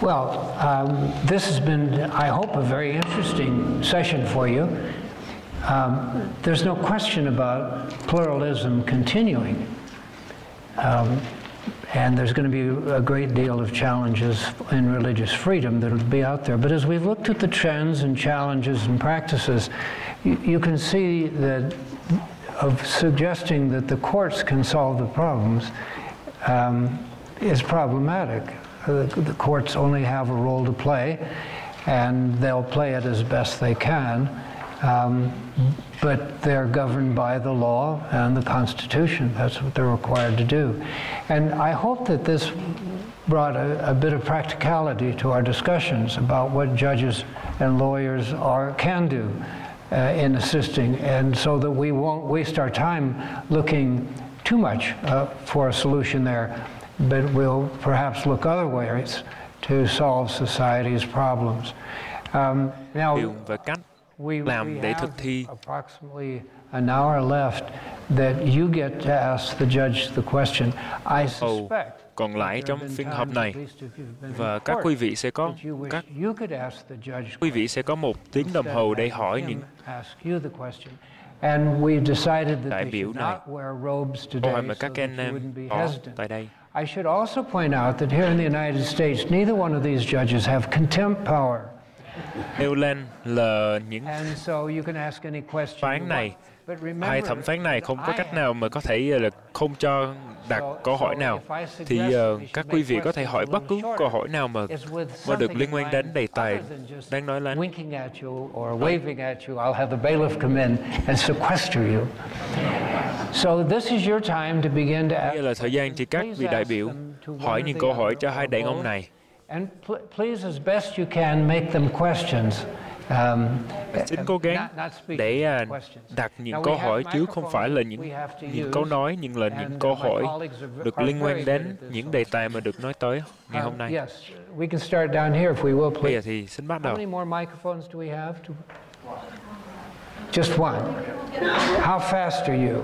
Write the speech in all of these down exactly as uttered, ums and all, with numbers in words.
Well, um, this has been, I hope, a very interesting session for you. Um, there's no question about pluralism continuing. Um, and there's going to be a great deal of challenges in religious freedom that will be out there. But as we've looked at the trends and challenges and practices, you, you can see that of suggesting that the courts can solve the problems um, is problematic. The, the courts only have a role to play, and they'll play it as best they can. Um, but they're governed by the law and the Constitution. That's what they're required to do. And I hope that this brought a, a bit of practicality to our discussions about what judges and lawyers are can do uh, in assisting, and so that we won't waste our time looking too much uh, for a solution there, but we'll perhaps look other ways to solve society's problems. Um, now, We, làm we để have thực thi. approximately an hour left that you get to ask the judge the question. I suspect còn lại trong phiên họp này, và các quý vị sẽ có các quý vị sẽ có một tiếng đồng hồ để hỏi những đại biểu này câu hỏi mà các anh em có tại đây. I should also point out that here in the United States, neither one of these judges have contempt power. Nêu lên là những phán này, hai thẩm phán này không có cách nào mà có thể là không cho đặt câu hỏi nào, thì uh, các quý vị có thể hỏi bất cứ câu hỏi nào mà mà được liên quan đến đề tài đang nói lên. Đây là thời gian thì các vị đại biểu hỏi những câu hỏi cho hai đàn ông này. And please, as best you can, make them questions. Um, Xin cố gắng để uh, đặt những câu hỏi chứ không phải là những những câu nói, nhưng là những câu hỏi được liên quan đến những đề tài mà được nói tới ngày hôm nay. Bây giờ thì xin bắt đầu. Just one. How fast are you?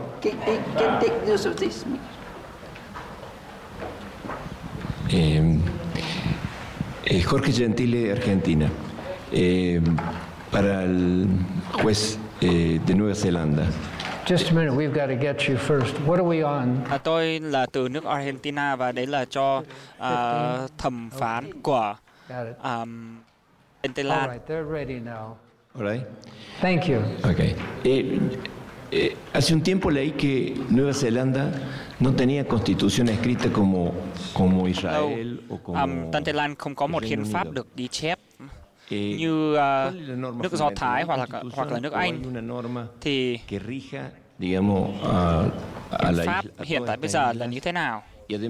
Um, Eh, Jorge Gentile, Argentina. Eh, para el juez eh, de Nueva Zelanda. Just a minute, we've got to get you first. What are we on? À, tôi là từ nước Argentina và đấy là cho uh, thẩm phán của um, Pentelan. All right, they're ready now. All right. Thank you. Okay. Eh, eh, hace un tiempo leí que Nueva Zelanda no tenía constitución escrita como como Israel o como um, Tân Tây Lan không có một hiến pháp được ghi chép như uh, nước Do Thái hoặc là hoặc là nước Anh, thì hiến pháp hiện tại bây giờ là như thế nào?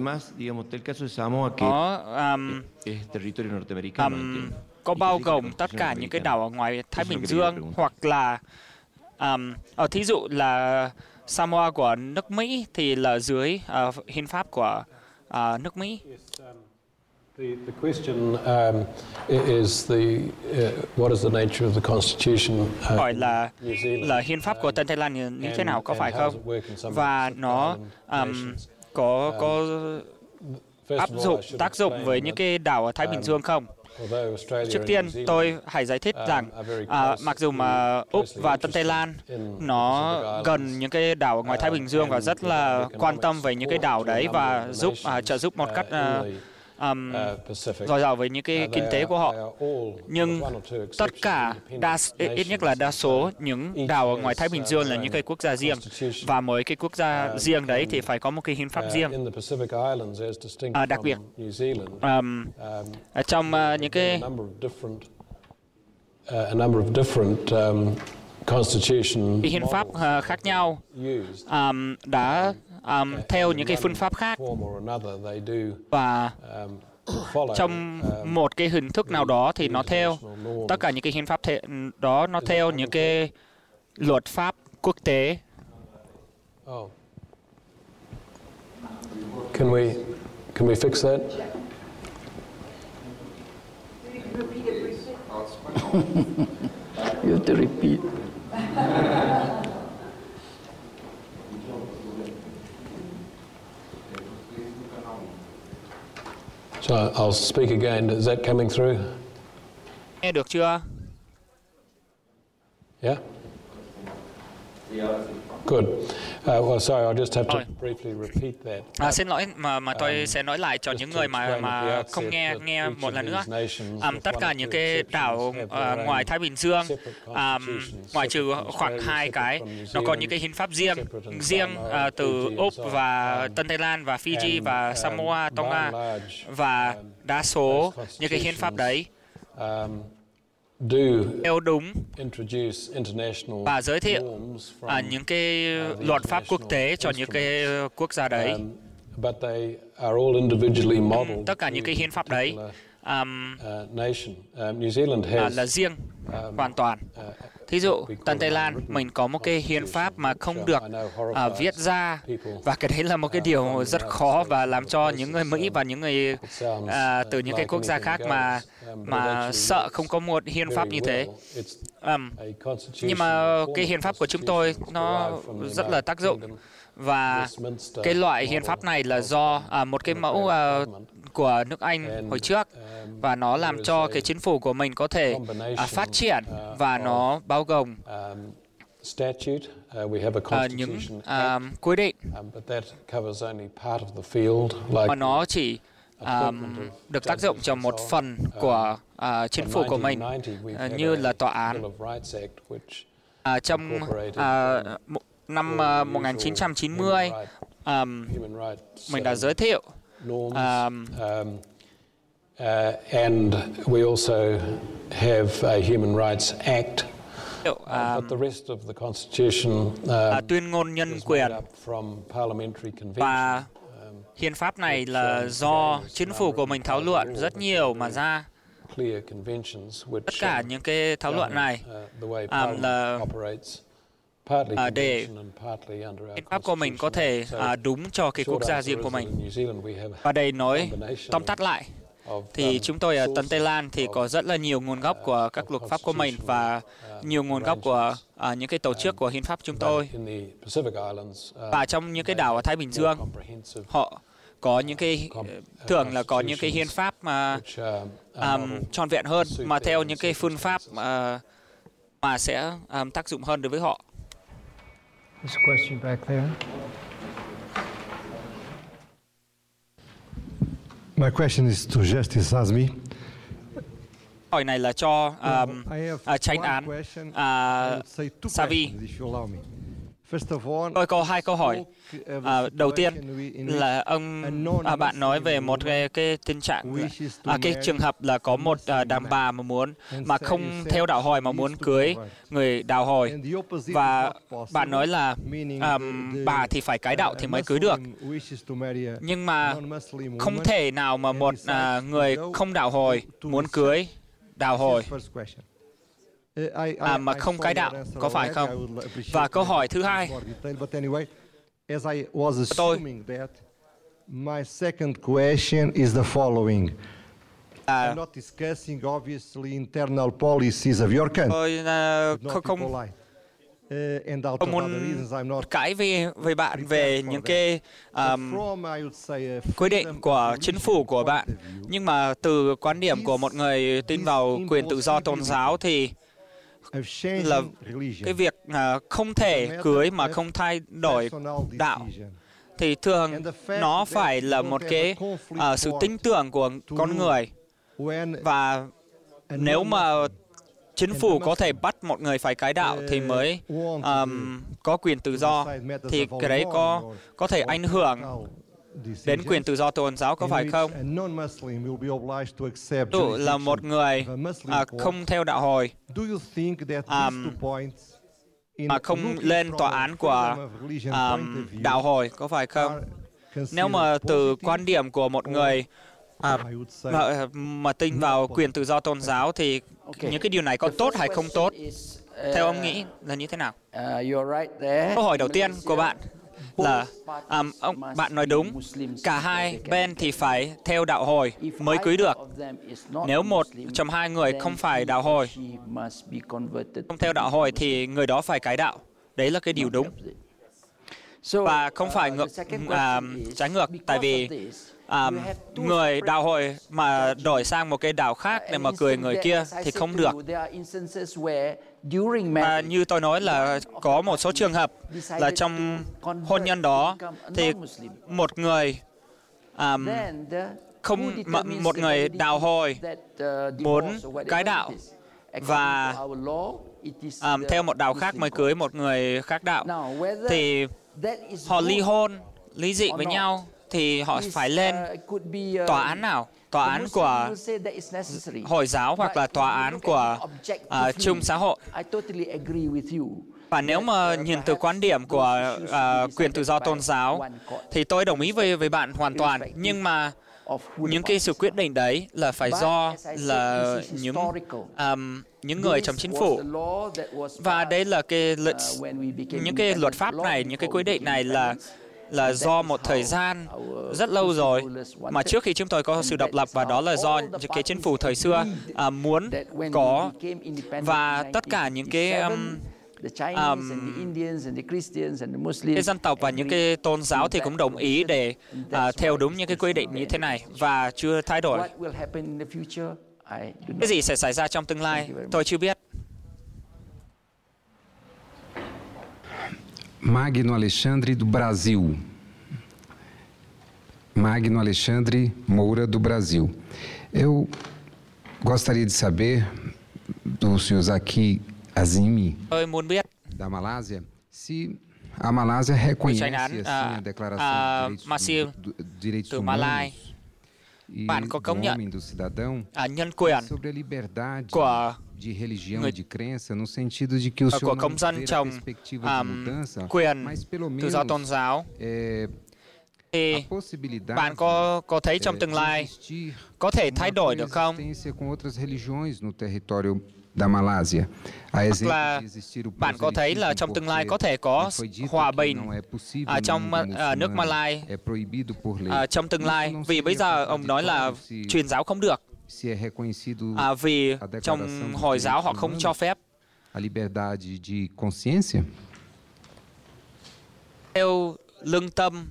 Có um, um, có bao gồm tất cả những cái đảo ở ngoài Thái Bình Dương, hoặc là um, ở thí dụ là Samoa của nước Mỹ thì là dưới uh, hiến pháp của uh, nước Mỹ. The, the question um, is the uh, what is the nature of the constitution? Uh, Hỏi là là hiến pháp của Tân Tây Lan như, như thế nào, có phải không? Và nó um, có có áp dụng tác dụng với những cái đảo ở Thái Bình Dương không? Trước tiên, tôi hãy giải thích rằng à, mặc dù mà Úc và Tân Tây Lan nó gần những cái đảo ở ngoài Thái Bình Dương và rất là quan tâm về những cái đảo đấy và giúp à, trợ giúp một cách à, um, dồi dào với những cái kinh tế của họ, nhưng tất cả đa, ít nhất là đa số những đảo ở ngoài Thái Bình Dương là những cái quốc gia riêng, và mỗi cái quốc gia riêng đấy thì phải có một cái hiến pháp riêng. À, đặc biệt um, trong uh, những cái cái hiến pháp uh, khác nhau um, đã um, theo những cái phương pháp khác, và trong một cái hình thức nào đó thì nó theo tất cả những cái hiến pháp thế, đó nó theo những cái luật pháp quốc tế. Oh. Can we can we fix that? You have to repeat. So I'll speak again. Is that coming through? Nghe được chưa? Yeah? Good. Uh, well, sorry, I'll just have to briefly repeat that. À, xin lỗi mà mà tôi um, sẽ nói lại cho những người mà mà không nghe nghe một lần nữa. Um, tất cả những cái đảo uh, ngoài Thái Bình Dương, um, ngoại trừ khoảng hai cái, nó có những cái hiến pháp riêng, riêng uh, từ Úc và Tân Tây Lan và Fiji và Samoa, Tonga, và đa số những cái hiến pháp đấy đều đúng và giới thiệu à, những cái luật pháp quốc tế cho những cái quốc gia đấy. Tất cả những cái hiến pháp đấy um, à, là riêng hoàn toàn. Thí dụ, Tân Tây Lan, mình có một cái hiến pháp mà không được à, viết ra, và cái đấy là một cái điều rất khó và làm cho những người Mỹ và những người à, từ những cái quốc gia khác mà mà sợ không có một hiến pháp như thế. Um, nhưng mà cái hiến pháp của chúng tôi nó rất là tác dụng, và cái loại hiến pháp này là do à, một cái mẫu à, của nước Anh hồi trước, và nó làm cho cái chính phủ của mình có thể à, phát triển, và nó bao gồm à, những à, quy định mà nó chỉ à, được tác dụng cho một phần của à, chính phủ của mình, à, như là tòa án. À, trong à, năm à, một nghìn chín trăm chín mươi, à, mình đã giới thiệu Um, um, uh, and we also have a Human Rights Act, um, but the rest of the Constitution uh, uh, tuyên ngôn nhân quyền và um, hiến pháp này là do chính phủ của mình thảo luận rất nhiều mà ra. Tất cả những cái thảo luận này um, là À, để hiến pháp của mình có thể à, đúng cho cái quốc gia riêng của mình. Và đây nói tóm tắt lại, thì chúng tôi ở Tân Tây Lan thì có rất là nhiều nguồn gốc của các luật pháp của mình, và nhiều nguồn gốc của à, những cái tổ chức của hiến pháp chúng tôi. Và trong những cái đảo ở Thái Bình Dương, họ có những cái thường là có những cái hiến pháp mà um, trọn vẹn hơn, mà theo những cái phương pháp uh, mà sẽ um, tác dụng hơn đối với họ. There's a question back there. My question is to Justice Azmi. Hỏi này là cho um, uh, Chánh án uh, Savi. Tôi có hai câu hỏi. À, đầu tiên là ông à, bạn nói về một cái, cái tình trạng à, cái trường hợp là có một à, đàn bà mà muốn mà không theo đạo Hồi mà muốn cưới người đạo Hồi, và bạn nói là à, bà thì phải cải đạo thì mới cưới được, nhưng mà không thể nào mà một à, người không đạo Hồi muốn cưới đạo Hồi à, mà không cải đạo, có phải không? Và câu hỏi thứ hai, as I was assuming that, my second question is the following. I'm not discussing obviously internal policies of your country. Tôi uh, không không không muốn cãi với với bạn về những cái um, quy định của chính phủ của bạn, nhưng mà từ quan điểm của một người tin vào quyền tự do tôn giáo thì là cái việc uh, không thể cưới mà không thay đổi đạo, thì thường nó phải là một cái uh, sự tin tưởng của con người, và nếu mà chính phủ có thể bắt một người phải cải đạo thì mới um, có quyền tự do, thì cái đấy có có thể ảnh hưởng đến quyền tự do tôn giáo, có phải không? Dụ là một người à, không theo đạo Hồi à, mà không lên tòa án của à, đạo Hồi, có phải không? Nếu mà từ quan điểm của một người à, mà, mà tin vào quyền tự do tôn giáo thì những cái điều này có tốt hay không tốt? Theo ông nghĩ là như thế nào? Câu hỏi đầu tiên của bạn là um, ông bạn nói đúng, cả hai bên thì phải theo đạo Hồi mới cưới được. Nếu một trong hai người không phải đạo Hồi, không theo đạo Hồi thì người đó phải cải đạo. Đấy là cái điều đúng. Và không phải ngược, à, trái ngược, tại vì à, người đạo hội mà đổi sang một cái đạo khác để mà cười người kia thì không được. À, như tôi nói là có một số trường hợp là trong hôn nhân đó thì một người à, không một người đạo hội muốn cải đạo và à, theo một đạo khác mới cưới một người khác đạo, thì họ ly hôn, ly dị với nhau thì họ phải lên tòa án nào? Tòa án của Hồi giáo hoặc là tòa án của uh, chung xã hội. Và nếu mà nhìn từ quan điểm của uh, quyền tự do tôn giáo thì tôi đồng ý với với bạn hoàn toàn, nhưng mà những cái sự quyết định đấy là phải do là những um, những người trong chính phủ, và đây là cái những cái luật pháp này, những cái quy định này là là do một thời gian rất lâu rồi, mà trước khi chúng tôi có sự độc lập, và đó là do cái chính phủ thời xưa uh, muốn có, và tất cả những cái um, um, cái dân tộc và những cái tôn giáo thì cũng đồng ý để uh, theo đúng những cái quy định như thế này và chưa thay đổi. Cái gì sẽ xảy ra trong tương lai tôi chưa biết. Magno Alexandre do Brasil. Magno Alexandre Moura do Brasil. Eu gostaria de saber do senhor Zaki Azimi da Malásia se a Malásia reconhece assim a Declaração de Direitos Humanos e do homem do cidadão sobre a liberdade de religião e de crença, no sentido de que o senhor não vê a perspectiva de mudança, mas pelo menos é, thì bạn có có thấy trong tương lai có thể thay đổi được không? Hoặc là bạn có thấy là trong tương lai có thể có hòa bình ở trong uh, nước Malai uh, trong tương lai, vì bây giờ ông nói là truyền giáo không được, à, vì trong Hồi giáo họ không cho phép. Theo lương tâm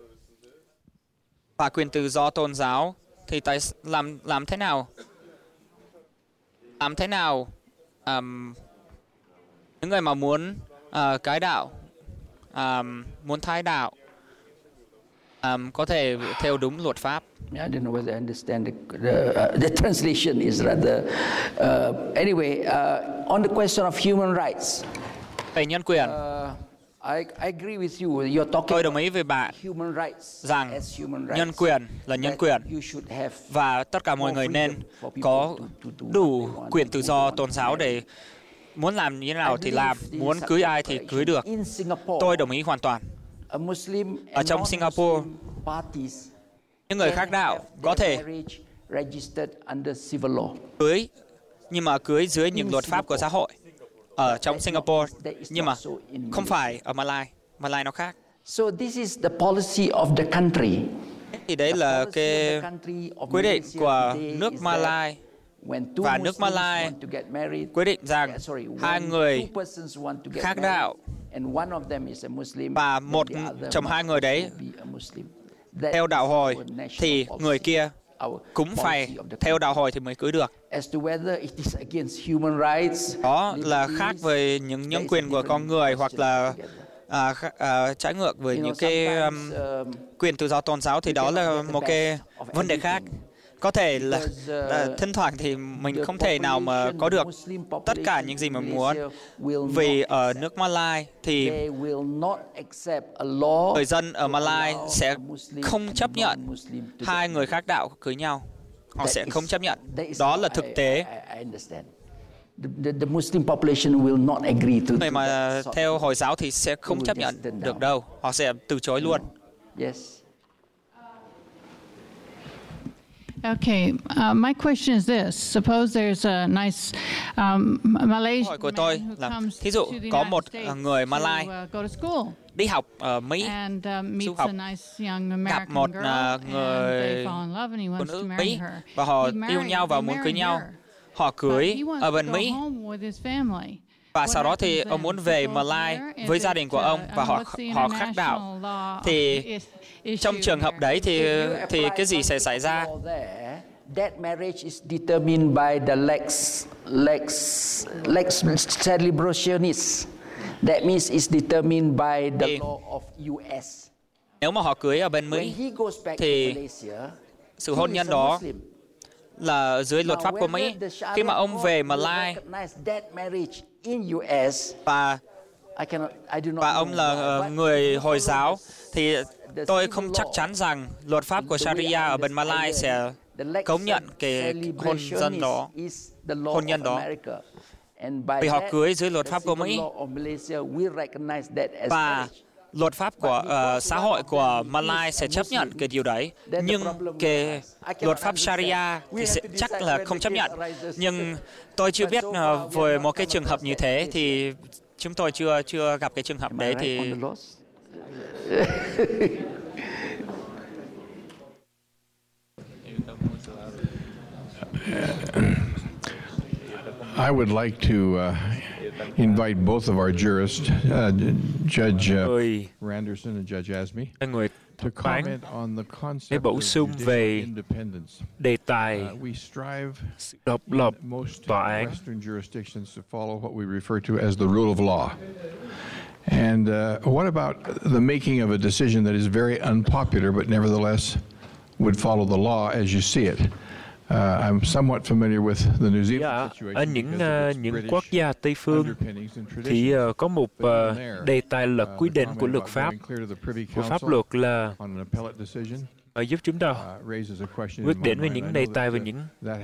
và quyền tự do tôn giáo thì tại làm làm thế nào làm thế nào um, những người mà muốn uh, cải đạo, um, muốn thay đạo um, có thể theo đúng luật pháp. I don't know whether I understand the, the, uh, the translation is rather uh, anyway uh, on the question of human rights. Về nhân quyền. Uh, I, I agree with you. You're talking Tôi đồng ý với bạn rằng nhân quyền là nhân quyền và tất cả mọi người nên có đủ quyền tự do tôn giáo để muốn làm như thế nào thì làm, muốn cưới ai thì cưới được. Tôi đồng ý hoàn toàn. Ở trong Singapore, những người khác đạo có thể cưới, nhưng mà cưới dưới những luật pháp của xã hội ở trong Singapore, nhưng mà không phải ở Malai. Malai nó khác. So this is the policy of the country. Thì đấy là cái quyết định của nước Malai, và nước Malai quyết định rằng hai người khác đạo và một trong hai người đấy theo đạo Hồi thì người kia cũng phải theo đạo Hồi thì mới cưới được. Đó là khác với những nhân quyền của con người, hoặc là à, à, trái ngược với những cái um, quyền tự do tôn giáo, thì đó là một cái vấn đề khác. Có thể là, là thỉnh thoảng thì mình không thể nào mà có được tất cả những gì mình muốn, vì ở nước Malai thì người dân ở Malai sẽ không chấp nhận hai người khác đạo cưới nhau. Họ sẽ không chấp nhận. Đó là thực tế. Người mà theo Hồi giáo thì sẽ không chấp nhận được đâu. Họ sẽ từ chối luôn. Okay, uh, my question is this: suppose there's a nice um, Malaysian hỏi của tôi là, thí dụ có một người Malai đi học ở Mỹ, and, um, du học, gặp một uh, người phụ nữ Mỹ và họ yêu nhau và muốn cưới nhau. Họ cưới ở bên Mỹ, Và sau đó thì ông muốn về Malai với gia đình của ông và họ họ khác đạo. Thì trong trường hợp đấy thì thì cái gì sẽ xảy ra? That marriage is determined by the lex lex lex celebrationis. That means it's determined by the law of U S. Nếu mà họ cưới ở bên Mỹ thì sự hôn nhân đó là dưới luật pháp của Mỹ. Khi mà ông về Malai và và ông là người Hồi giáo thì tôi không chắc chắn rằng luật pháp của Sharia ở bên Malai sẽ công nhận cái hôn nhân đó, hôn nhân đó. Vì họ cưới dưới luật pháp của Mỹ và luật pháp của uh, xã hội của Malai sẽ chấp nhận cái điều đấy, nhưng cái luật pháp Sharia thì sẽ, chắc là không chấp nhận. Nhưng tôi chưa biết uh, về một cái trường hợp như thế thì chúng tôi chưa chưa gặp cái trường hợp đấy thì. I would like to uh, invite both of our jurists, uh, Judge uh, Randerson and Judge Asmi, to comment on the concept of judicial independence. Đề tài uh, we strive độc lập in most tòa án. Western jurisdictions to follow what we refer to as the rule of law. And uh, what about the making of a decision that is very unpopular but nevertheless would follow the law as you see it? Uh, I'm somewhat familiar with the New Zealand dạ, situation. ở những uh, những quốc gia Tây phương thì uh, có một uh, đề tài là quy định của luật pháp, của pháp luật là uh, giúp chúng ta quyết định về những đề tài về những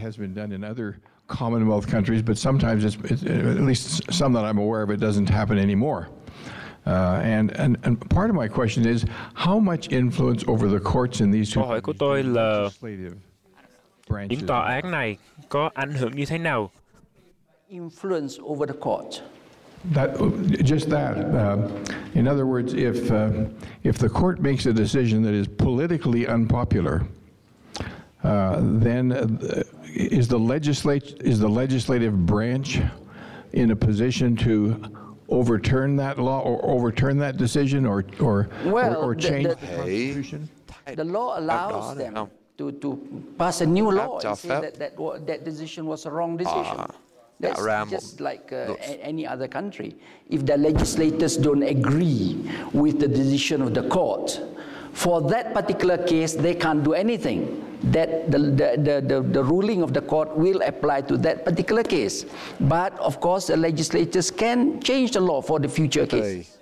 Commonwealth countries, but sometimes it's, it's at least some that I'm aware of, it doesn't happen anymore. Uh, and, and and part of my question is how much influence over the courts in these two Câu hỏi của tôi là những tòa án này có ảnh hưởng như thế nào? Influence over the court. That, just that. Uh, in other words, if uh, if the court makes a decision that is politically unpopular, uh, then uh, is the legislate is the legislative branch in a position to overturn that law or overturn that decision or or well, or, or change the, the, the Constitution? The law allows them to to pass a new law and say that that that decision was a wrong decision. That's just like uh, any other country. If the legislators don't agree with the decision of the court, for that particular case, they can't do anything. That the, the, the, the, the ruling of the court will apply to that particular case. But of course, the legislators can change the law for the future case.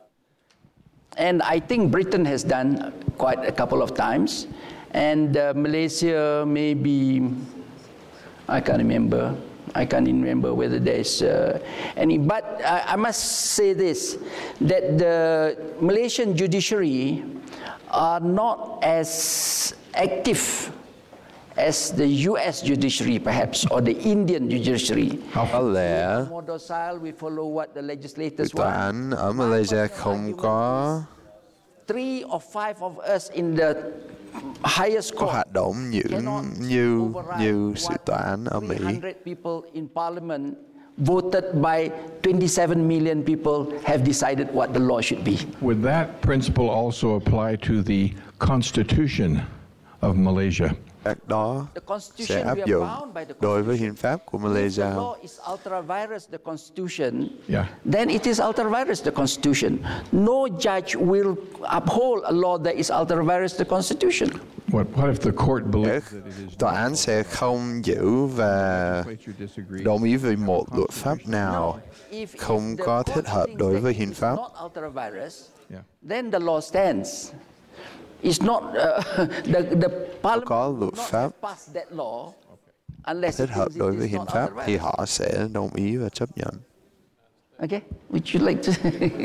And I think Britain has done quite a couple of times. And uh, Malaysia, maybe, I can't remember. I can't remember whether there's uh, any, but I, I must say this, that the Malaysian judiciary are not as active as the U S judiciary perhaps, or the Indian judiciary. Có lẽ more docile, we follow what the legislators tòa án ở Malaysia không có three or five of us in the highest court có hoạt động những như như sự tòa án ở Mỹ. three hundred people in parliament voted by twenty-seven million people have decided what the law should be. Would that principle also apply to the Constitution of Malaysia? Các đó sẽ áp dụng đối với hiến pháp của Malaysia. If the law is ultra virus the Constitution, yeah. then it is ultra virus the Constitution. No judge will uphold a law that is ultra virus the Constitution. What, what if the court believes that it is tòa án sẽ không giữ và đồng ý với một luật pháp nào không có thích hợp đối với hiến pháp? Then the law stands. It's not uh, the the parliament có luật pháp pass that law unless thích hợp đối với hiến pháp thì họ sẽ đồng ý và chấp nhận. Okay, would you like to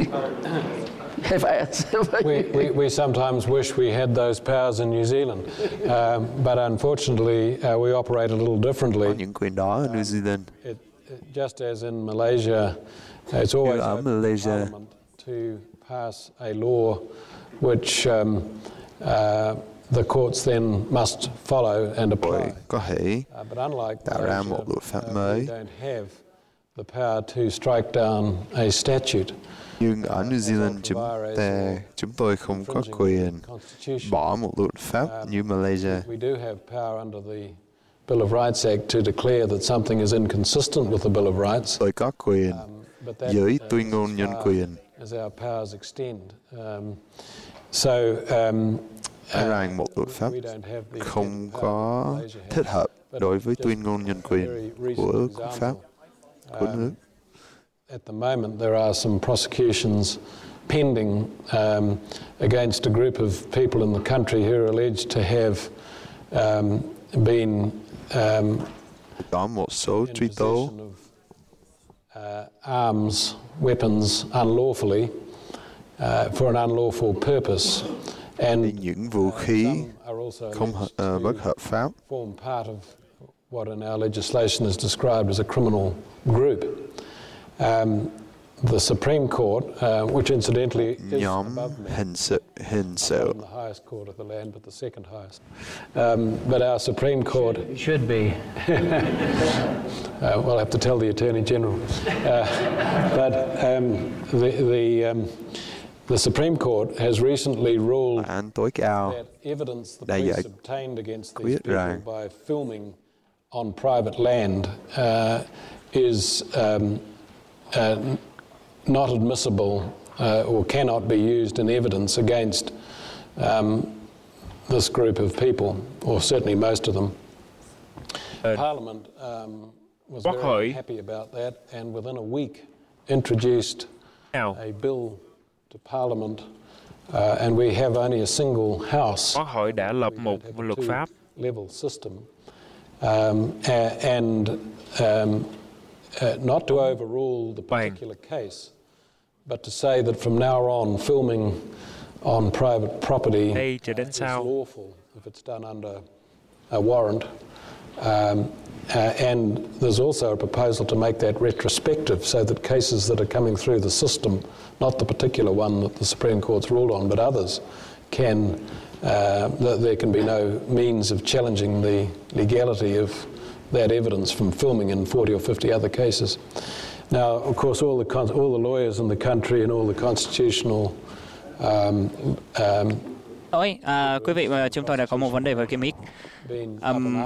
have I answered? we, we, we sometimes wish we had those powers in New Zealand, um, but unfortunately uh, we operate a little differently. Có những quyền đó ở New Zealand. It, it, just as in Malaysia, it's always ở Malaysia to pass a law which um, Uh, the courts then must follow and apply. Có thể uh, but unlike tạo ra một luật pháp mới. Uh, we don't have the power to strike down a statute. Nhưng ở New Zealand chúng ta chúng tôi không có quyền bỏ một luật pháp như Malaysia. We do have power under the Bill of Rights Act to declare that something is inconsistent with the Bill of Rights. Tôi có quyền với tuyên ngôn nhân quyền. As our powers extend, um, so um, rằng một luật pháp không có thích hợp đối với tuyên ngôn nhân quyền của quốc pháp của nước. At the moment, there are some prosecutions pending um, against a group of people in the country who are alleged to have um, been um, có một số truy tố uh, arms, weapons unlawfully uh, for an unlawful purpose, and những vũ khí không uh, bất hợp pháp. Form part of what in our legislation is described as a criminal group. Um, the Supreme Court, uh, which incidentally is above me, hình sự, hình sự. the highest court of the land, but the second highest. Um, but our Supreme Court should, should be. uh, we'll have to tell the Attorney General. Uh, but um, the the um, the Supreme Court has recently ruled that evidence the police obtained against these people by filming on private land uh, is um, uh, not admissible uh, or cannot be used in evidence against um, this group of people, or certainly most of them. Uh, Parliament um, was very happy about that, and within a week introduced Now. a bill to Parliament, uh, and we have only a single house. Quốc hội đã lập một luật pháp level system, um, and um, uh, not to overrule the particular case, but to say that from now on, filming on private property Đây, cho đến is sau. lawful if it's done under a warrant. Um, uh, and there's also a proposal to make that retrospective so that cases that are coming through the system, not the particular one that the Supreme Court's ruled on, but others, can uh, that there can be no means of challenging the legality of that evidence from filming in forty or fifty other cases. Now, of course, all the con- all the lawyers in the country and all the constitutional um, um, Ôi, à, quý vị, chúng tôi đã có một vấn đề với cái mic. Um,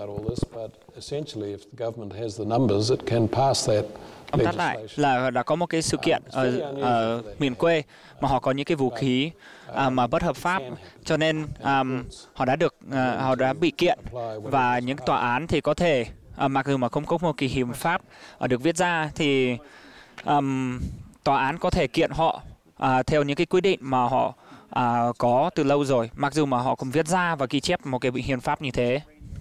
Tóm tắt lại là đã có một cái sự kiện ở, ở miền quê mà họ có những cái vũ khí à, mà bất hợp pháp, cho nên um, họ đã được uh, họ đã bị kiện, và những tòa án thì có thể uh, mặc dù mà không có một cái hiến pháp uh, được viết ra thì um, tòa án có thể kiện họ uh, theo những cái quy định mà họ À, có từ lâu rồi, mặc dù mà họ cũng viết ra và ghi chép một cái hiến pháp như thế.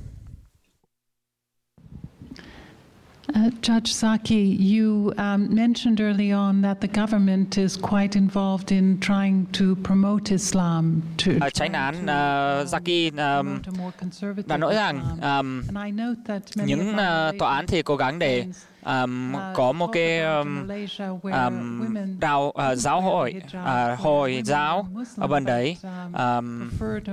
Uh, Judge Saki, you um, mentioned early on that the government is quite involved in trying to promote Islam. To uh, Chánh án uh, Saki um, đã nói rằng um, những uh, tòa án thì cố gắng để Um, có một cái um, um, đạo uh, giáo hội uh, hồi giáo ở bên đấy um,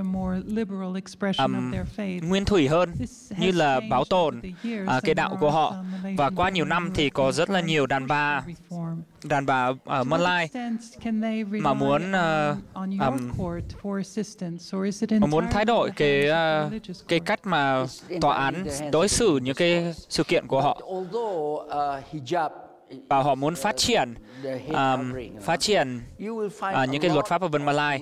um, nguyên thủy hơn, như là bảo tồn uh, cái đạo của họ. Và qua nhiều năm thì có rất là nhiều đàn bà đàn bà ở Malai mà muốn uh, um, mà muốn thay đổi cái uh, cái cách mà tòa án đối xử những cái sự kiện của họ. Và họ muốn phát triển um, phát triển uh, những cái luật pháp ở bên Malai.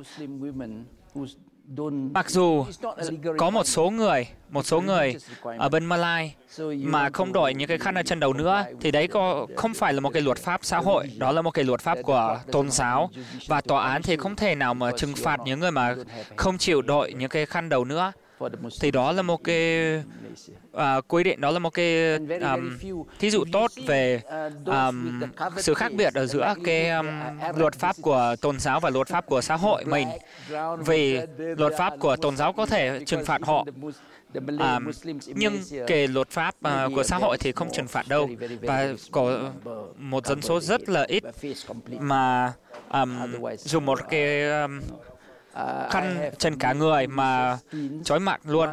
Mặc dù có một số người, một số người ở bên Malai mà không đội những cái khăn ở chân đầu nữa, thì đấy có không phải là một cái luật pháp xã hội, đó là một cái luật pháp của tôn giáo, và tòa án thì không thể nào mà trừng phạt những người mà không chịu đội những cái khăn đầu nữa. Thì đó là một cái uh, quy định, đó là một cái um, thí dụ tốt về um, sự khác biệt ở giữa cái um, luật pháp của tôn giáo và luật pháp của xã hội mình. Vì luật pháp của tôn giáo có thể trừng phạt họ, um, nhưng cái luật pháp uh, của xã hội thì không trừng phạt đâu. Và có một dân số rất là ít mà um, dùng một cái um, khăn trên cả người mà trói mặt luôn.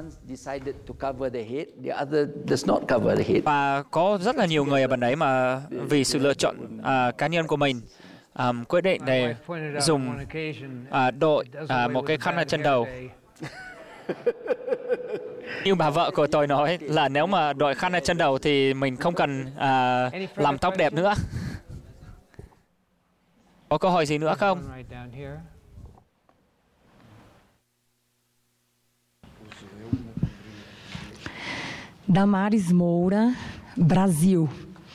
Và có rất là nhiều người ở bên đấy mà vì sự lựa chọn uh, cá nhân của mình um, quyết định để dùng uh, đội uh, một cái khăn ở trên đầu. Như bà vợ của tôi nói là nếu mà đội khăn ở trên đầu thì mình không cần uh, làm tóc đẹp nữa. Có câu hỏi gì nữa không? Damaris Moura, Brasil.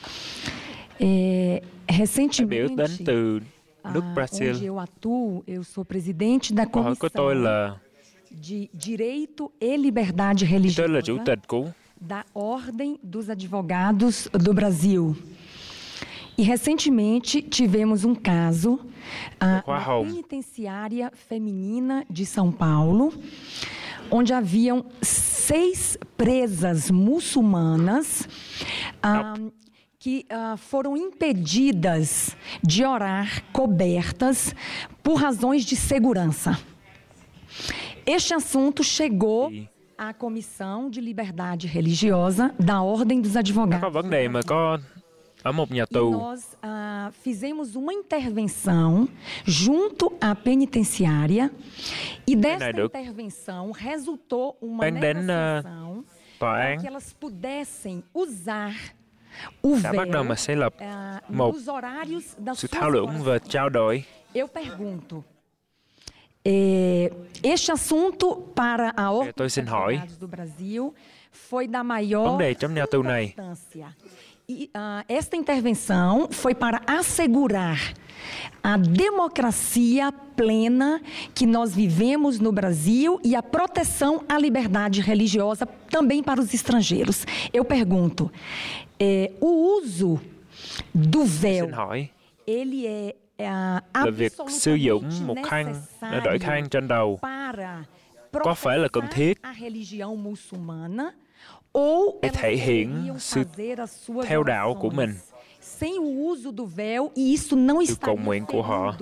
É, recentemente, đến từ nước Brazil. Onde eu atuo, eu sou presidente da Câu hỏi của tôi là de Direito e Liberdade Religiosa tôi là chủ tịch của da Ordem dos Advogados do Brasil. E recentemente tivemos um caso a penitenciária feminina de São Paulo, onde haviam seis presas muçulmanas ah, que ah, foram impedidas de orar cobertas por razões de segurança. Este assunto chegou à Comissão de Liberdade Religiosa da Ordem dos Advogados. Có vấn đề mà có ở một nhà tù. E nós uh, fizemos uma intervenção junto à penitenciária e dessa intervenção resultou uma negociação para que elas pudessem usar o véu uh, nos horários das sự thảo luận và trao đổi. Eu pergunto, eh, este assunto para a Ordem dos Advogados do Brasil foi da maior vấn đề trong nhà tù này. E uh, esta intervenção foi para assegurar a democracia plena que nós vivemos no Brasil e a proteção à liberdade religiosa também para os estrangeiros. Eu pergunto, eh, o uso do véu, ele é, é việc sử dụng một khăn để đội khăn trên đầu có phải là cần thiết để thể hiện sự theo đạo của mình, sự cầu nguyện của họ.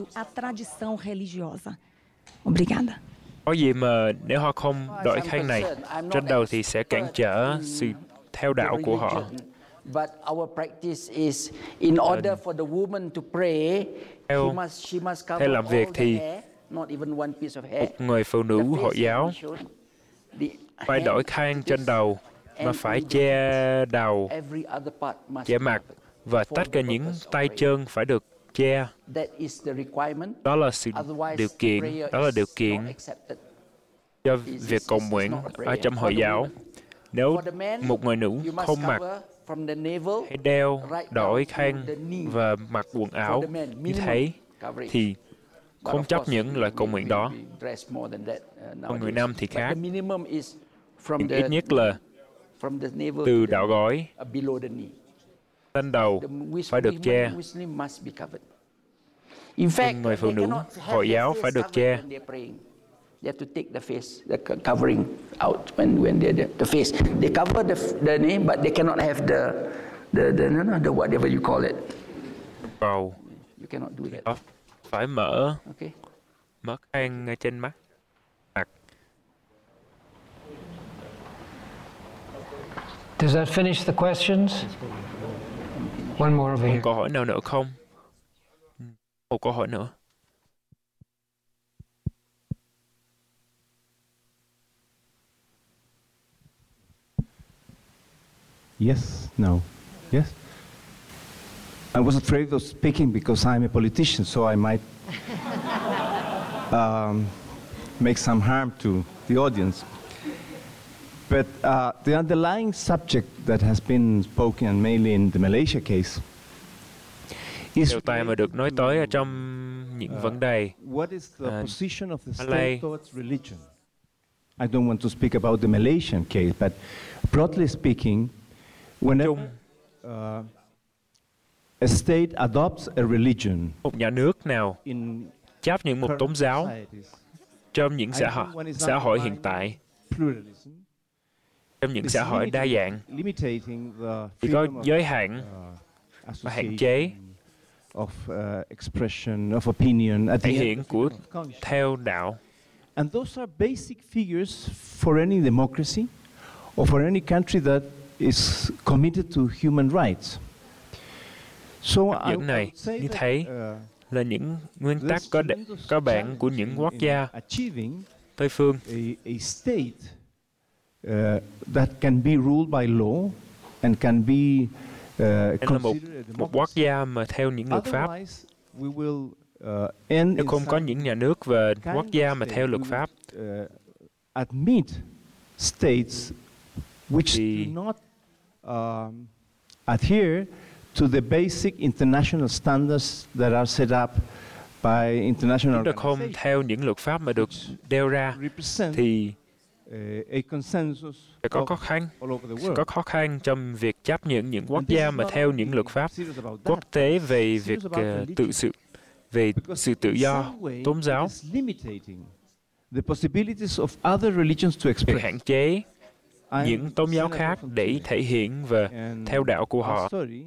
Có gì mà nếu họ không đội khăn này trên đầu thì sẽ cản trở sự theo đạo của họ. Theo, theo làm việc thì một người phụ nữ Hồi giáo phải đội khăn trên đầu mà phải che đầu, che mặt và tất cả những tay chân phải được che. Đó là sự điều kiện, đó là điều kiện cho việc cầu nguyện ở trong Hồi giáo. Nếu một người nữ không mặc hay đeo, đội khăn và mặc quần áo như thế thì không chấp nhận loại cầu nguyện đó. Còn người nam thì khác. Nhưng ít nhất là từ đạo gối lên đầu phải được che. Còn người phụ nữ Hồi giáo phải được che. They have to take the face, the covering out when when they the face. They cover the the name, but they cannot have the the the no no the whatever you call it. Cầu. You cannot do that. Đó, phải mở. Okay. Mở khăn ở trên mắt. Mặt. Does that finish the questions? One more over here. Một câu hỏi nào nữa không? Một câu hỏi nữa. Yes, no, yes. I was afraid of speaking because I'm a politician, so I might um, make some harm to the audience. But uh, the underlying subject that has been spoken mainly in the Malaysia case is điều tài mà được nói tới ở trong những uh, vấn đề what is the uh, position of the state Malay. towards religion. I don't want to speak about the Malaysian case, but broadly speaking, whenever uh, a state adopts a religion, một nhà nước nào in chấp nhận một tôn giáo trong những xã hội xã hội hiện tại, trong những xã hội đa dạng thì có giới hạn và hạn chế of uh, expression of opinion at thể the hiện của theo đạo And those are basic figures for any democracy or for any country that is committed to human rights. So những này như thế là những nguyên tắc có đ- có bản của những quốc gia Tây phương. A, a state uh, that can be ruled by law and can be uh, là một, một quốc gia mà theo những luật pháp. We will, uh, end Nếu không có những nhà nước và quốc gia mà theo luật pháp, uh, admit states which thì do not um, adhere to the basic international standards that are set up by international chúng ta không theo những luật pháp mà được đeo ra, thì sẽ có khó khăn, sẽ có khó khăn trong việc chấp nhận những quốc gia mà theo những luật pháp quốc tế về việc uh, tự sự, về sự tự do tôn giáo, việc hạn chế những tôn giáo khác để thể hiện và theo đạo của họ,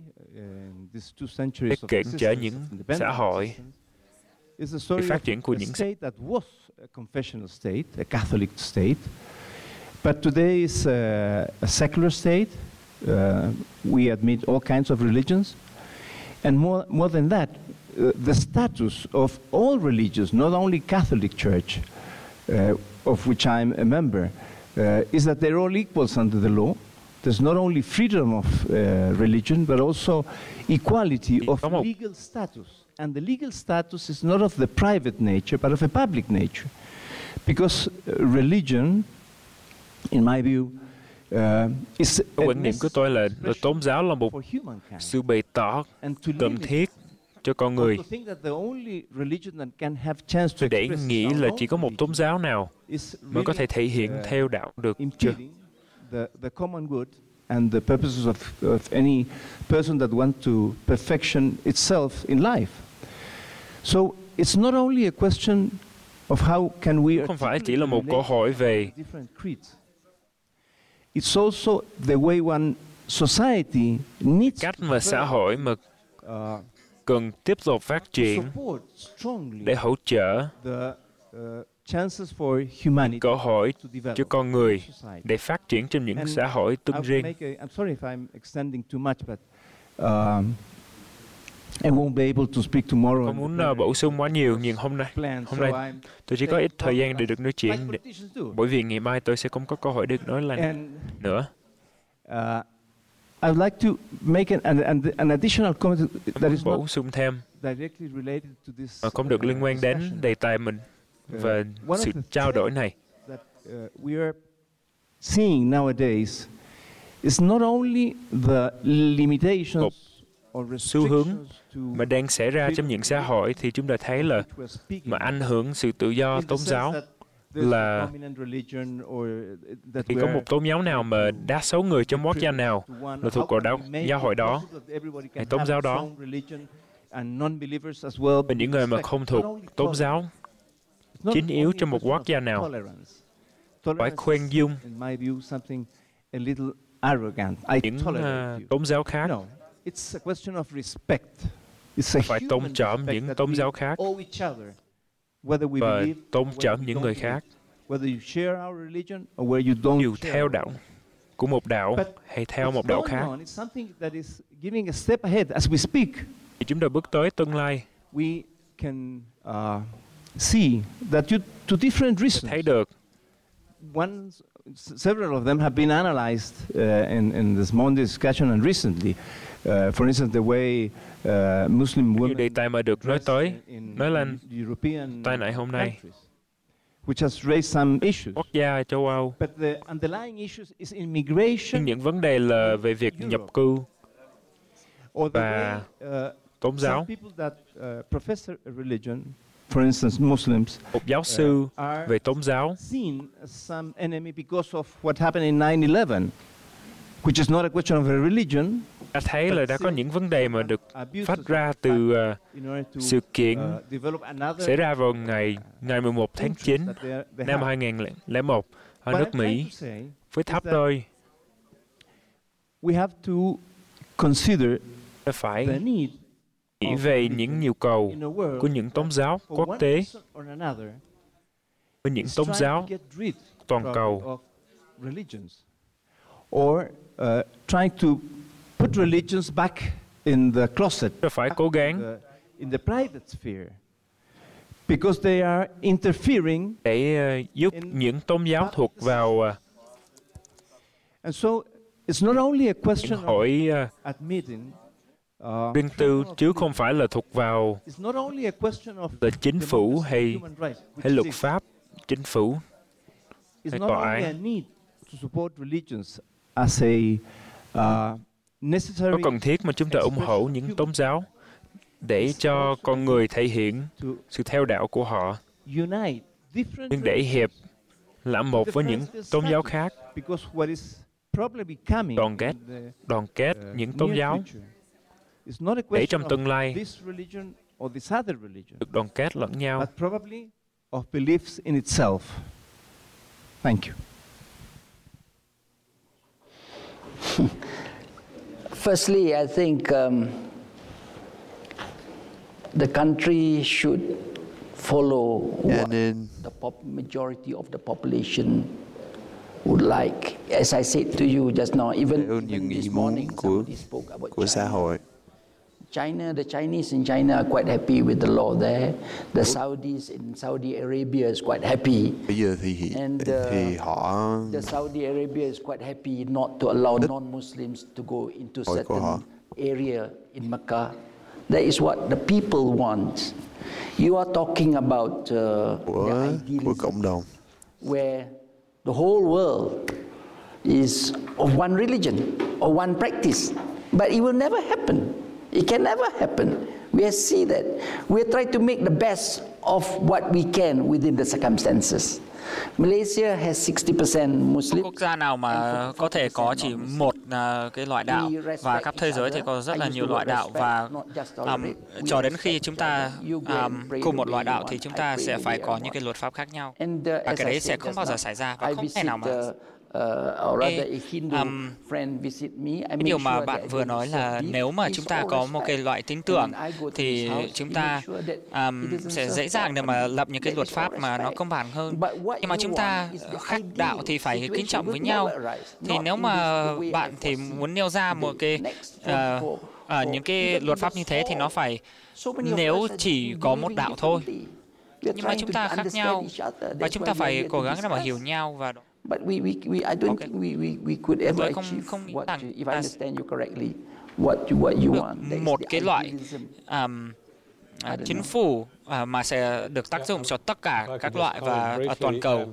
để cản trở những xã hội, để phát triển của những confessional state, a Catholic state, but today is a, a secular state. Uh, we admit all kinds of religions, and more, more than that, uh, the status of all religions, not only Catholic Church, uh, of which I'm a member, uh, is that they're all equals under the law. There's not only freedom of uh, religion, but also equality of legal status. And the legal status is not of the private nature, but of a public nature. Because religion, in my view, uh, is quan niệm của tôi là, là tôn giáo là một sự bày tỏ cần thiết cho con người. Để nghĩ là chỉ có một tôn giáo nào mới có thể thể hiện theo đạo được chưa? And the purposes of, of any person that wants to perfection itself in life. So it's not only a question of how can we không phải chỉ là một câu hỏi về it's also the way one society needs cách mà xã hội mà cần tiếp tục phát triển để hỗ trợ cơ hội cho con người để phát triển trong những xã hội tương riêng. I won't be able to speak tomorrow. Không muốn uh, bổ sung quá nhiều, nhưng hôm nay, hôm nay tôi chỉ có ít thời gian để được nói chuyện, để, bởi vì ngày mai tôi sẽ không có cơ hội được nói lại nữa. Uh, I would like to make an, an, an additional comment that is bổ sung thêm, directly related to this, mà không được liên quan đến đề tài mình và uh, sự trao đổi này. That, uh, we are seeing nowadays is not only the limitations. Một xu hướng mà đang xảy ra trong những xã hội thì chúng ta thấy là mà ảnh hưởng sự tự do tôn giáo là thì có một tôn giáo nào mà đa số người trong quốc gia nào là thuộc vào đó, giáo hội đó hay tôn giáo đó, và những người mà không thuộc tôn giáo chính yếu trong một quốc gia nào phải khoan dung những uh, tôn giáo khác. It's a question of respect. It's a phải tôn trọng những tôn giáo khác và tôn trọng những người khác, dù theo đạo của một đạo hay theo một đạo khác. Thì chúng ta bước tới tương lai. Thấy được several of them have been analyzed uh, in, in this Monday discussion and recently. Uh, for instance, the way uh, Muslim women đề tài mà được nói tới, nói lên tai nạn hôm nay, which has raised some issues. Quốc gia châu Âu. But the underlying issues is immigration. Những vấn đề là về việc nhập cư và tôn giáo. Some people that uh, profess a religion, for instance, Muslims, một giáo sư uh, về tôn giáo seen as some enemy because of what happened in nine eleven, which is not a question of a religion. Ta thấy là đã có những vấn đề mà được phát ra từ uh, sự kiện xảy ra vào ngày ngày mười một tháng chín năm hai nghìn lẻ một ở nước Mỹ với tháp đôi. We have to consider phải nghĩ về những nhu cầu của những tôn giáo quốc tế với những tôn giáo toàn cầu. Or uh, trying to put religions back in the closet, phải cố gắng in the, in the private sphere, because they are interfering để uh, giúp những tôn giáo thuộc vào uh, and so it's not only a question hỏi uh, admitting uh, riêng tư, chứ không phải là thuộc vào là chính phủ hay hay luật pháp chính phủ hay tòa án. As a, uh, necessary có cần thiết mà chúng ta ủng hộ những tôn giáo để cho con người thể hiện sự theo đạo của họ, nhưng để hiệp làm một với những tôn giáo khác, đoàn kết, đoàn kết những tôn giáo để trong tương lai được đoàn kết lẫn nhau. Thank you. Firstly, I think um, the country should follow what the pop majority of the population would like. As I said to you just now, even, even this morning, somebody spoke about China. China, the Chinese in China are quite happy with the law there. The Saudis in Saudi Arabia is quite happy. And uh, the Saudi Arabia is quite happy not to allow non-Muslims to go into certain area in Mecca. That is what the people want. You are talking about uh, the idealism where the whole world is of one religion or one practice, but it will never happen. It can never happen. We see that. We try to make the best of what we can within the circumstances. Malaysia has sixty percent Muslim. Quốc gia nào mà có thể có chỉ một uh, cái loại đạo, và khắp thế giới thì có rất là nhiều loại đạo, và um, cho đến khi chúng ta um, cùng một loại đạo thì chúng ta sẽ phải có những cái luật pháp khác nhau, và cái đấy sẽ không bao giờ xảy ra, và không thể nào mà Cái, um, cái điều mà bạn vừa nói là nếu mà chúng ta có một cái loại tín tưởng thì chúng ta um, sẽ dễ dàng để mà lập những cái luật pháp mà nó công bằng hơn. Nhưng mà chúng ta khác đạo thì phải kính trọng với nhau. Thì nếu mà bạn thì muốn nêu ra một cái uh, uh, những cái luật pháp như thế thì nó phải nếu chỉ có một đạo thôi. Nhưng mà chúng ta khác nhau và chúng ta phải cố gắng để mà hiểu nhau. Và But we, we, we, I don't okay. think we, we, we could ever không, achieve không what rằng you, if I understand you correctly, what you, what you want. Một cái loại um, uh, chính phủ uh, mà sẽ được tác dụng cho tất cả các loại và uh, toàn cầu.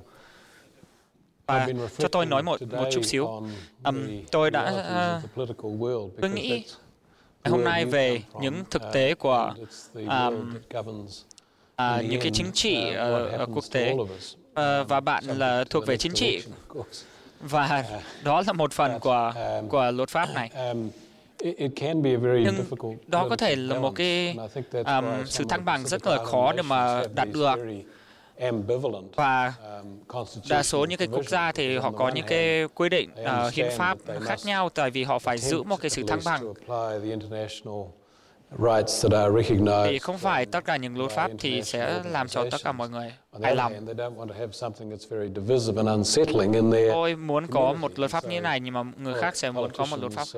Và cho tôi nói một một chút xíu. Um, tôi đã uh, tôi nghĩ hôm nay về những thực tế của um, uh, những cái chính trị uh, quốc tế. Uh, và bạn là thuộc về chính trị, và đó là một phần của của luật pháp này. Nhưng đó có thể là một cái um, sự thăng bằng rất là khó để mà đạt được. Và đa số những cái quốc gia thì họ có những cái quy định uh, hiến pháp khác nhau, tại vì họ phải giữ một cái sự thăng bằng. Thì không phải tất cả những luật pháp thì sẽ làm cho tất cả mọi người hài lòng. Tôi muốn có một luật pháp như thế này, nhưng mà người khác sẽ muốn có một luật pháp.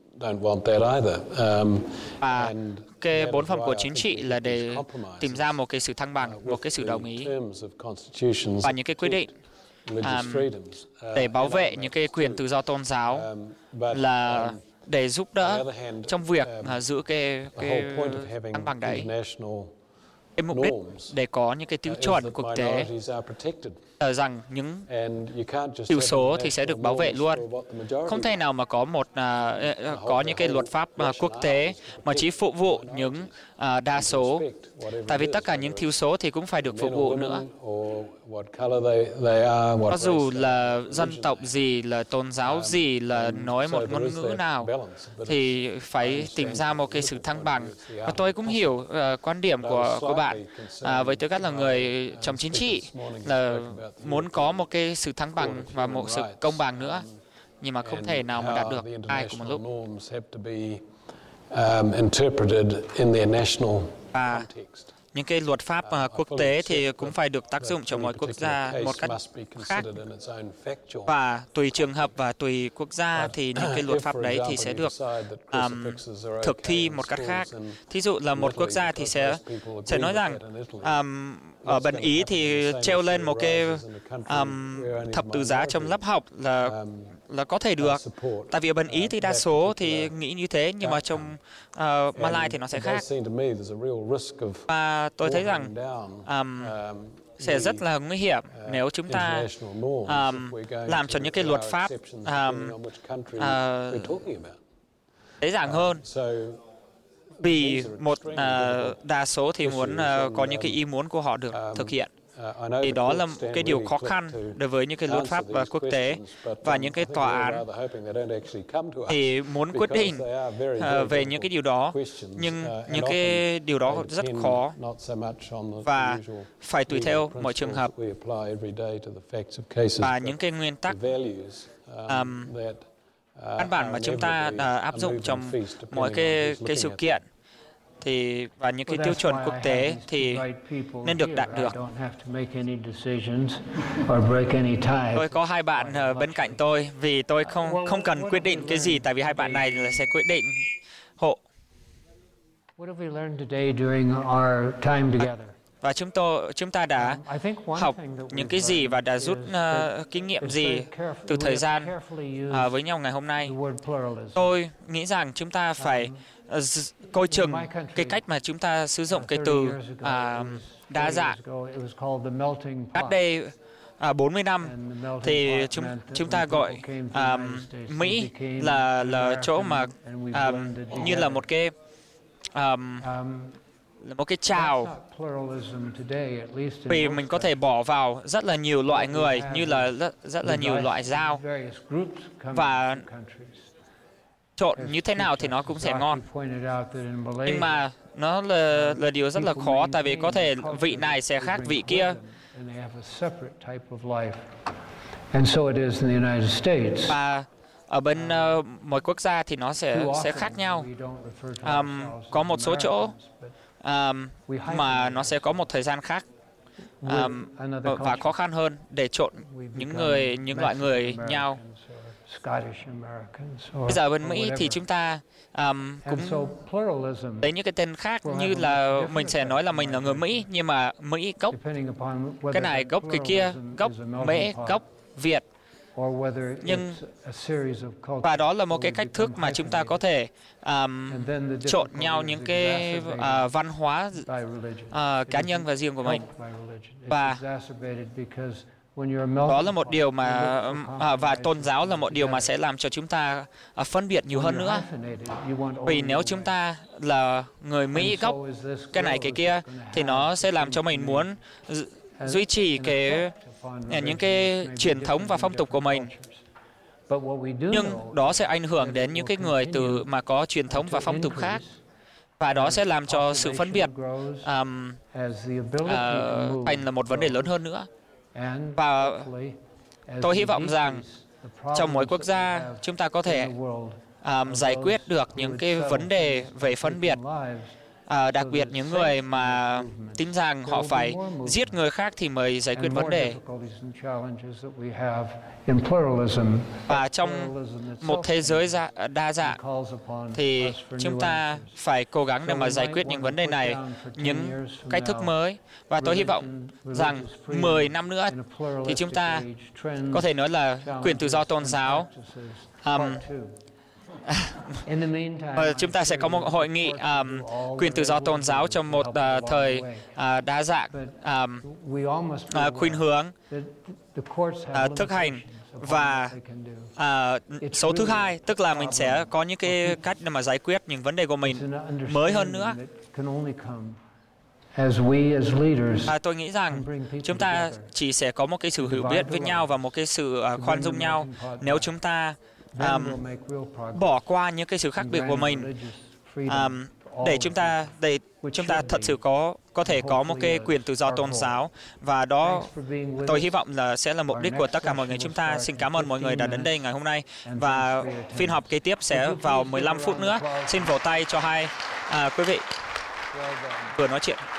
Và cái bổn phận của chính trị là để tìm ra một cái sự thăng bằng, một cái sự đồng ý và những cái quy định um, để bảo vệ những cái quyền tự do tôn giáo, là để giúp đỡ trong việc uh, giữ cái cái thăng bằng đấy. Cái mục đích để có những cái tiêu chuẩn quốc tế là rằng những thiểu số thì sẽ được bảo vệ luôn. Không thể nào mà có một uh, có những cái luật pháp uh, quốc tế mà chỉ phục vụ những uh, đa số, tại vì tất cả những thiểu số thì cũng phải được phục vụ nữa. Có dù là dân tộc gì, là tôn giáo gì, là nói một ngôn ngữ nào, thì phải tìm ra một cái sự thăng bằng. Và tôi cũng hiểu uh, quan điểm của của bạn uh, với tư cách là người trong chính trị, là muốn có một cái sự thăng bằng và một sự công bằng nữa, nhưng mà không thể nào mà đạt được ai cùng một lúc. Và những cái luật pháp uh, quốc tế thì cũng phải được tác dụng cho mỗi quốc gia một cách khác, và tùy trường hợp và tùy quốc gia thì những cái luật pháp đấy thì sẽ được um, thực thi một cách khác. Thí dụ là một quốc gia thì sẽ sẽ nói rằng um, ở bên Ý thì treo lên một cái um, thập tự giá trong lớp học là là có thể được, tại vì ở bên Ý thì đa số thì nghĩ như thế, nhưng mà trong uh, Malai thì nó sẽ khác. Và tôi thấy rằng um, sẽ rất là nguy hiểm nếu chúng ta um, làm cho những cái luật pháp um, uh, dễ dàng hơn. Vì một uh, đa số thì muốn uh, có những cái ý muốn của họ được thực hiện. Thì đó là cái điều khó khăn đối với những cái luật pháp uh, quốc tế, và những cái tòa án thì muốn quyết định uh, về những cái điều đó, nhưng những cái điều đó rất khó và phải tùy theo mọi trường hợp, và những cái nguyên tắc um, căn bản mà chúng ta đã áp dụng trong mỗi cái cái sự kiện thì và những cái tiêu chuẩn quốc tế thì nên được đạt được. Tôi có hai bạn ở bên cạnh tôi vì tôi không không cần quyết định cái gì, tại vì hai bạn này là sẽ quyết định hộ. Và chúng tôi chúng ta đã học những cái gì và đã rút uh, kinh nghiệm gì từ thời gian uh, với nhau ngày hôm nay. Tôi nghĩ rằng chúng ta phải uh, coi chừng cái cách mà chúng ta sử dụng cái từ uh, đa dạng. Cách đây uh, bốn mươi năm thì chúng chúng ta gọi um, Mỹ là là chỗ mà um, như là một cái um, là một cái trào, vì mình có thể bỏ vào rất là nhiều loại người, như là rất, rất là nhiều loại dao, và trộn như thế nào thì nó cũng sẽ ngon. Nhưng mà nó là, là điều rất là khó, tại vì có thể vị này sẽ khác vị kia. Và ở bên uh, mỗi quốc gia thì nó sẽ sẽ khác nhau. Um, có một số chỗ um, mà nó sẽ có một thời gian khác um, và khó khăn hơn để trộn những người những loại người nhau. Bây giờ ở bên Mỹ thì chúng ta um, cũng lấy những cái tên khác, như là mình sẽ nói là mình là người Mỹ, nhưng mà Mỹ gốc cái này, gốc cái kia, gốc Mễ, gốc Việt. Nhưng và đó là một cái cách thức mà chúng ta có thể um, trộn nhau những cái uh, văn hóa uh, cá nhân và riêng của mình. Và đó là một điều mà uh, và tôn giáo là một điều mà sẽ làm cho chúng ta uh, phân biệt nhiều hơn nữa. Vì nếu chúng ta là người Mỹ gốc cái này cái kia thì nó sẽ làm cho mình muốn duy trì cái những cái truyền thống và phong tục của mình. Nhưng đó sẽ ảnh hưởng đến những cái người từ mà có truyền thống và phong tục khác, và đó sẽ làm cho sự phân biệt um, uh, thành là một vấn đề lớn hơn nữa. Và tôi hy vọng rằng trong mỗi quốc gia chúng ta có thể um, giải quyết được những cái vấn đề về phân biệt. À, đặc biệt những người mà tin rằng họ phải giết người khác thì mới giải quyết vấn đề. Và trong một thế giới đa dạng thì chúng ta phải cố gắng để mà giải quyết những vấn đề này, những cách thức mới. Và tôi hy vọng rằng mười năm nữa thì chúng ta có thể nói là quyền tự do tôn giáo. Um, Uh, chúng ta sẽ có một hội nghị um, quyền tự do tôn giáo trong một uh, thời uh, đa dạng um, uh, khuynh hướng uh, thực hành. Và uh, số thứ hai, tức là mình sẽ có những cái cách để mà giải quyết những vấn đề của mình mới hơn nữa. À, tôi nghĩ rằng chúng ta chỉ sẽ có một cái sự hiểu biết với nhau và một cái sự uh, khoan dung nhau nếu chúng ta Um, bỏ qua những cái sự khác biệt của mình, um, để chúng ta để chúng ta thật sự có có thể có một cái quyền tự do tôn giáo, và đó tôi hy vọng là sẽ là mục đích của tất cả mọi người chúng ta. Xin cảm ơn mọi người đã đến đây ngày hôm nay, và phiên họp kế tiếp sẽ vào mười lăm phút nữa. Xin vỗ tay cho hai uh, quý vị vừa nói chuyện.